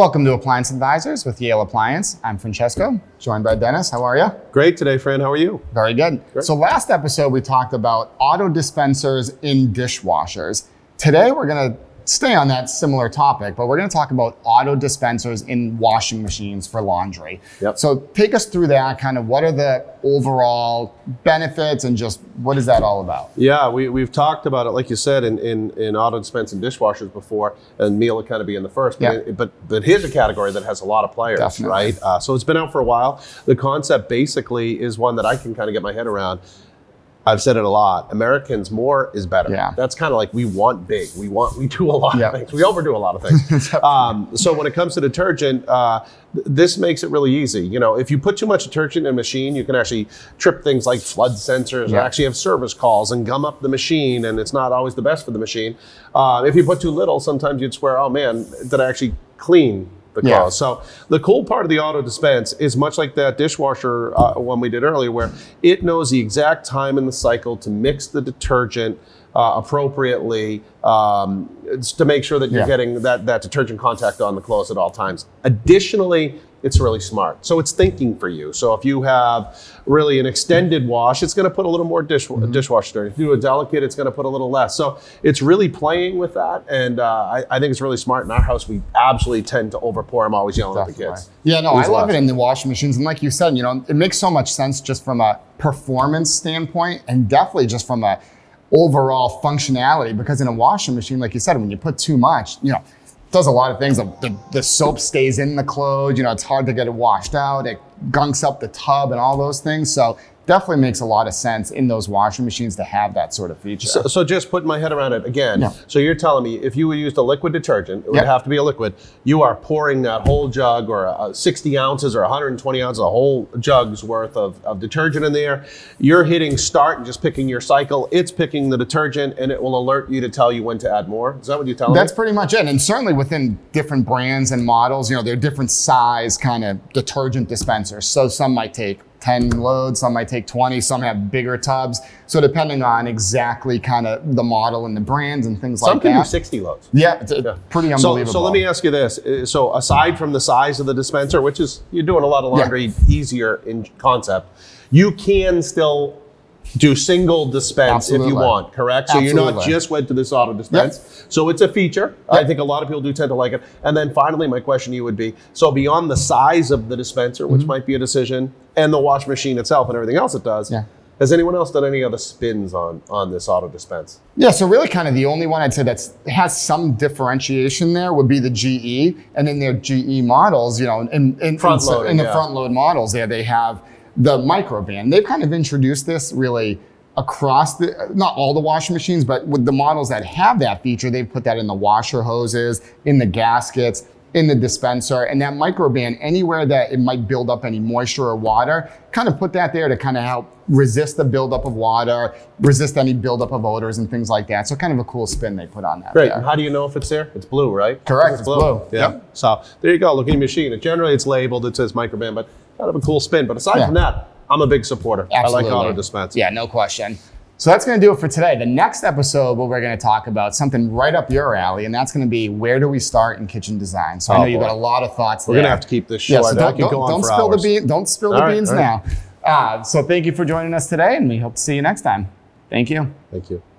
Welcome to Appliance Advisors with Yale Appliance. I'm Francesco, joined by Dennis. How are you? Great today, Fran. How are you? Very good. Great. So last episode, we talked about auto dispensers in dishwashers. Today, we're going to stay on that similar topic, but we're going to talk about auto dispensers in washing machines for laundry. Yep. So take us through that, kind of what are the overall benefits and just what is that all about? Yeah, we've talked about it, like you said, in auto dispense and dishwashers before, and meal will kind of be in the first. But here's a category that has a lot of players, Definitely. right? So it's been out for a while. The concept basically is one that I can kind of get my head around. I've said it a lot. Americans, more is better. Yeah. That's kind of like we want big. We do a lot Yep. of things. We overdo a lot of things. So when it comes to detergent, this makes it really easy. You know, if you put too much detergent in a machine, you can actually trip things like flood sensors and actually have service calls and gum up the machine, and it's not always the best for the machine. If you put too little, sometimes you'd swear, oh man, did I actually clean the clothes? Yeah. So the cool part of the auto dispense is much like that dishwasher one we did earlier, where it knows the exact time in the cycle to mix the detergent appropriately to make sure that you're getting that detergent contact on the clothes at all times. Additionally, it's really smart. So it's thinking for you. So if you have really an extended wash, it's going to put a little more dishwasher dirty. If you do a delicate, it's going to put a little less. So it's really playing with that. And I think it's really smart. In our house, we absolutely tend to overpour. I'm always yelling at the kids. Yeah, no, I love it in the washing machines. And like you said, you know, it makes so much sense just from a performance standpoint and definitely just from a overall functionality, because in a washing machine, like you said, when you put too much, you know, it does a lot of things. The soap stays in the clothes, you know, it's hard to get it washed out. It gunks up the tub and all those things. So definitely makes a lot of sense in those washing machines to have that sort of feature. So just putting my head around it again. Yeah. So you're telling me if you used a liquid detergent, it would have to be a liquid. You are pouring that whole jug or 60 ounces or 120 ounces, a whole jug's worth of detergent in there. You're hitting start and just picking your cycle. It's picking the detergent and it will alert you to tell you when to add more. Is that what you're telling me? That's pretty much it. And certainly within different brands and models, you know, there are different size kind of detergent dispensers. So some might take 10 loads, some might take 20, some have bigger tubs. So depending on exactly kind of the model and the brands and things like that. Some can do 60 loads. Yeah, it's pretty unbelievable. So let me ask you this. So aside from the size of the dispenser, which is, you're doing a lot of laundry easier in concept, you can still do single dispense if you want, correct? So you're not just wed to this auto dispense. So it's a feature. I think a lot of people do tend to like it. And then finally, my question to you would be, so beyond the size of the dispenser, which might be a decision, and the wash machine itself and everything else it does, has anyone else done any other spins on this auto dispense? Yeah, so really kind of the only one I'd say that has some differentiation there would be the GE. And in their GE models, you know, in the front load models there, they have the microband. They've kind of introduced this really across not all the washing machines, but with the models that have that feature, they've put that in the washer hoses, in the gaskets, in the dispenser, and that microband, anywhere that it might build up any moisture or water, kind of put that there to kind of help resist the buildup of water, resist any buildup of odors and things like that. So kind of a cool spin they put on that. Great. And how do you know if it's there? It's blue, right? Correct. It's blue. Yeah. Yep. So there you go. Look at your machine. Generally, it's labeled. It says microband, but kind of a cool spin. But aside from that, I'm a big supporter. Absolutely. I like auto dispense. Yeah, no question. So that's going to do it for today. The next episode, we're going to talk about something right up your alley, and that's going to be where do we start in kitchen design. So I know you've got a lot of thoughts there. We're going to have to keep this short. So don't spill the beans now. So thank you for joining us today, and we hope to see you next time. Thank you. Thank you.